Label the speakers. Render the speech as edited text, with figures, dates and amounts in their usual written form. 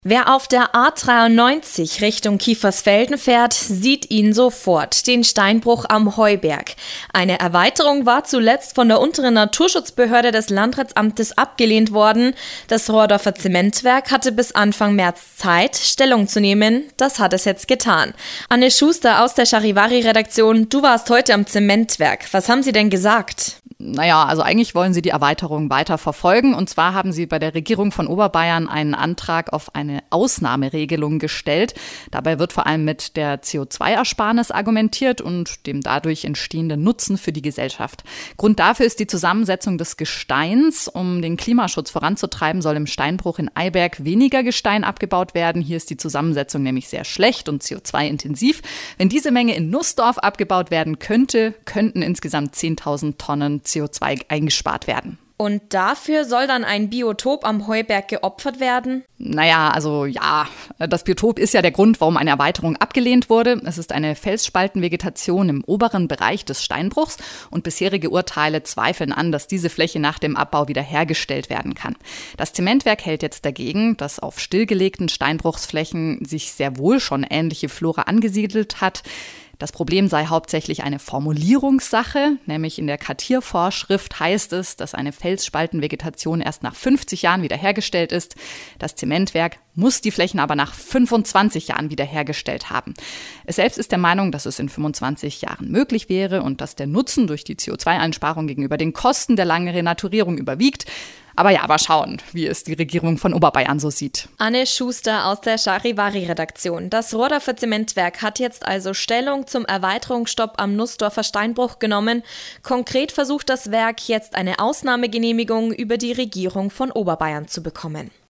Speaker 1: Wer auf der A93 Richtung Kiefersfelden fährt, sieht ihn sofort, den Steinbruch am Heuberg. Eine Erweiterung war zuletzt von der unteren Naturschutzbehörde des Landratsamtes abgelehnt worden. Das Rohrdorfer Zementwerk hatte bis Anfang März Zeit, Stellung zu nehmen. Das hat es jetzt getan. Anne Schuster aus der Charivari-Redaktion, du warst heute am Zementwerk. Was haben sie denn gesagt?
Speaker 2: Naja, also eigentlich wollen sie die Erweiterung weiter verfolgen. Und zwar haben sie bei der Regierung von Oberbayern einen Antrag auf eine Ausnahmeregelung gestellt. Dabei wird vor allem mit der CO2-Ersparnis argumentiert und dem dadurch entstehenden Nutzen für die Gesellschaft. Grund dafür ist die Zusammensetzung des Gesteins. Um den Klimaschutz voranzutreiben, soll im Steinbruch in Eyberg weniger Gestein abgebaut werden. Hier ist die Zusammensetzung nämlich sehr schlecht und CO2-intensiv. Wenn diese Menge in Nussdorf abgebaut werden könnte, könnten insgesamt 10.000 Tonnen CO2 eingespart werden.
Speaker 1: Und dafür soll dann ein Biotop am Heuberg geopfert werden?
Speaker 2: Naja, also ja, das Biotop ist ja der Grund, warum eine Erweiterung abgelehnt wurde. Es ist eine Felsspaltenvegetation im oberen Bereich des Steinbruchs und bisherige Urteile zweifeln an, dass diese Fläche nach dem Abbau wiederhergestellt werden kann. Das Zementwerk hält jetzt dagegen, dass auf stillgelegten Steinbruchsflächen sich sehr wohl schon ähnliche Flora angesiedelt hat. Das Problem sei hauptsächlich eine Formulierungssache, nämlich in der Kartiervorschrift heißt es, dass eine Felsspaltenvegetation erst nach 50 Jahren wiederhergestellt ist. Das Zementwerk muss die Flächen aber nach 25 Jahren wiederhergestellt haben. Es selbst ist der Meinung, dass es in 25 Jahren möglich wäre und dass der Nutzen durch die CO2-Einsparung gegenüber den Kosten der langen Renaturierung überwiegt. Aber ja, mal schauen, wie es die Regierung von Oberbayern so sieht.
Speaker 1: Anne Schuster aus der Charivari-Redaktion. Das Rohrdorfer Zementwerk hat jetzt also Stellung zum Erweiterungsstopp am Nussdorfer Steinbruch genommen. Konkret versucht das Werk jetzt eine Ausnahmegenehmigung über die Regierung von Oberbayern zu bekommen.